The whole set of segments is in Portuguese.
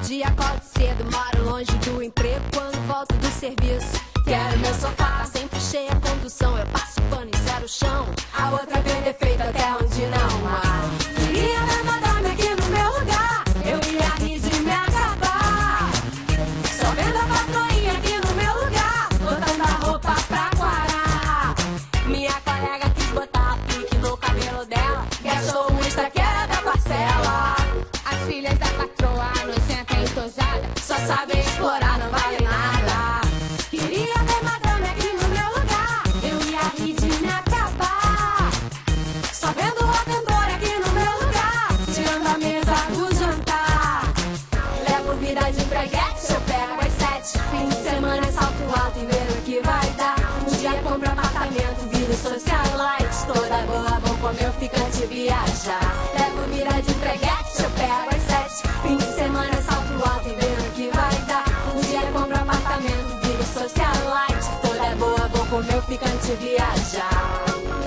dia acordo cedo, moro longe do emprego. Quando volto do serviço, quero meu sofá, tá sempre cheia a condução. Eu passo pano e zero o chão. A outra vê defeito até onde não há. Queria ver madame aqui no meu lugar, eu ia rir de me acabar. Só vendo a patroinha aqui no meu lugar, botando a roupa pra quarar. Minha colega quis botar pique no cabelo dela, gastou um extra que era da parcela. As filhas da patroa, nojenta e entojada, só sabem explorar, não vale nada. Queria ver madame aqui no meu lugar, eu ia rir de me acabar. Só vendo a cantora aqui no meu lugar, tirando a mesa do jantar. Levo vida de preguete, eu pego às 7. Fim de semana é salto alto e ver o que vai dar. Um dia compro apartamento, viro socialite. Toda boa, bom comer, ficante viajar. Levo vida de preguete, eu pego às 7. Fim de semana é salto alto e ver o que vai dar. Um dia compro apartamento, viro socialite. Toda boa, bom comer, ficante viajar.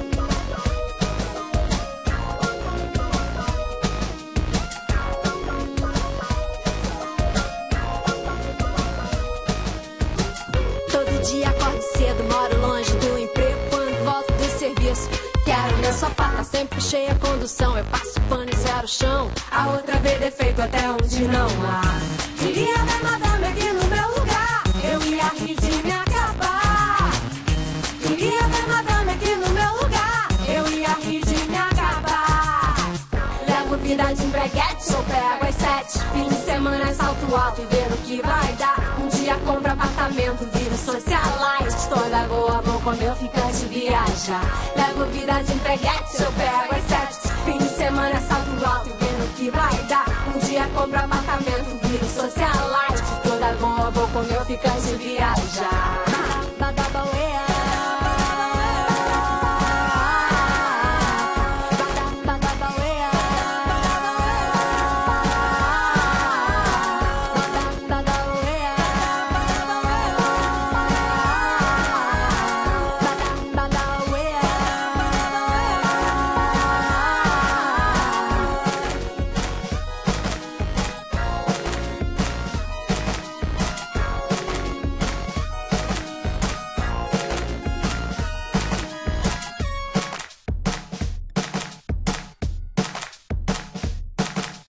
Todo dia acordo cedo, moro longe do emprego. Quando volto do serviço, quero meu sofá, tá sempre cheia a condução. Eu passo pano e zero o chão. A outra vê defeito até onde não há. Queria ver madame aqui no meu lugar, eu ia rir de me acabar. Queria ver madame aqui no meu lugar, eu ia rir de me acabar. Levo vida de empreguete, eu pego às 7. Fim de semana é salto alto e ver o que vai dar. Um dia compro apartamento, viro socialite. Toda boa, bom comer, ficante viajar. Levo vida de empreguete, eu pego às 7. Fim de semana é salto alto e ver o que vai dar. Um dia compro apartamento, viro socialite. Toda boa, bom comer, ficante viajar.